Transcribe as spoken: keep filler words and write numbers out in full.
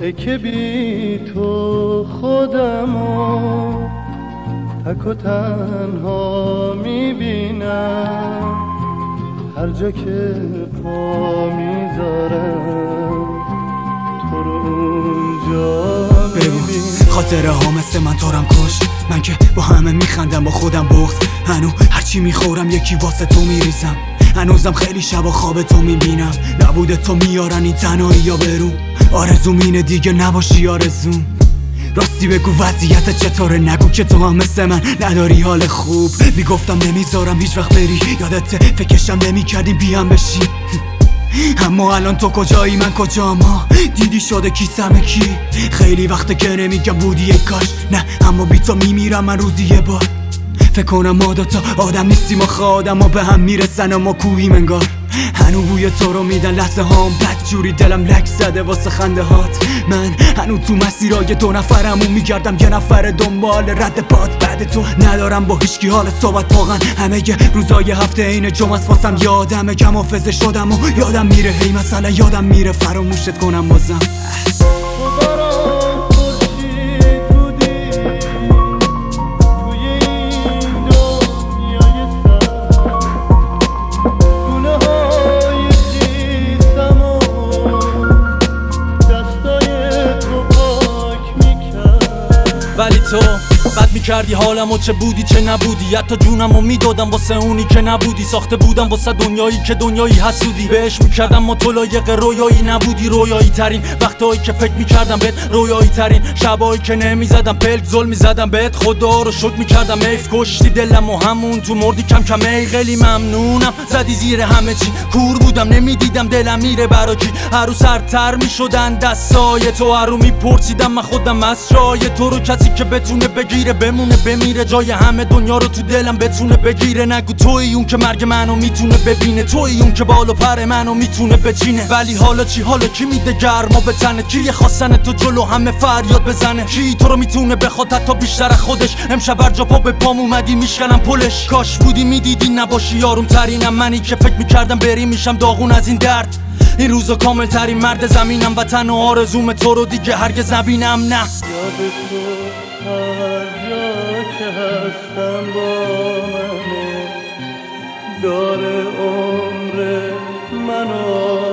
ای که بی تو خودمو تک و تنها میبینم، هر جا که پا میذارم تو رو اونجا میبینم. خاطره ها مثل من تارم کش، من که با همه میخندم با خودم بغض، هنو هرچی میخورم یکی واسه تو میریزم، هنوزم خیلی شبا خواب تو میبینم، نبوده تو میارن این تنهایی یا برو، آرزوم اینه دیگه نباشی آرزوم. راستی بگو وضعیت چطوره، نگو که تو هم مثل من نداری حال خوب، میگفتم نمیذارم هیچ وقت بری، یادت فکرشم نمیکردیم بیام بشی، اما الان تو کجایی من کجام، ها دیدی شده کیسم کی، خیلی وقته که نمیگم بودی یک کاش، نه اما بی تو میمیرم من روزی یه بار، فکر کنم ما دوتا آدم نیستیم و آدم ها به هم میرسن و ما کوهیم انگار، هنو بوی تو رو میدن لحظه هام بد جوری دلم لک زده واسه خنده هات، من هنو تو مسیرای دو نفرمون میگردم یه نفر دنبال رد پاد، بعد تو ندارم با هیچکی حال صحبت، واقعا همه روزای هفته این جمعه است واسم یادمه کم حافظه شدم و یادم میره، هی مثلا یادم میره فراموشت کنم بازم. ولی تو بد میکردی حالمو، چه بودی چه نبودی، حتی جونمو میدادم واسه اونی که نبودی، ساخته بودم واسه دنیایی که دنیایی حسودی، بهش میکردم ما تو لایق رویایی نبودی، رویایی ترین وقتایی که فکر میکردم بهت، رویایی ترین شبایی که نمیزدم پلک ظلم میزدم بهت، خدا رو شکر میکردم ایف کشتی دلم و همون تو مردی کم کم، ای خیلی ممنونم زدی زیر همه چی، کور بودم نمیدیدم دلم میره برا کی، هر رو سرتر میشدن دستای تو، هر رو میپرسیدم من خودم از جای تو رو، کسی که بتونه بگیره بمونه بمیره، جای همه دنیا رو تو دلم بتونه بگیره، نگو توی اون که مرگ منو میتونه ببینه، توی اون که بالو پر منو میتونه بچینه، ولی حالا چی، حالا کی میده گرما به تنه، کی خواستن تو جلو همه فریاد بزنه، کی تو رو میتونه بخواد حتی بیشتر از خودش، امشب هر جا پا به پام اومدی میشکنم پلش، کاش بودی میدیدی نباشی یارم ترینم، منی که فکر میکردم بری میشم داغون از این درد، این روزا کامل ترین مرد زمینم، وطن و آرزوم تو رو دیگه هرگز نبینم، نه یاد تو هر جا که هستم با منه، داره عمر منو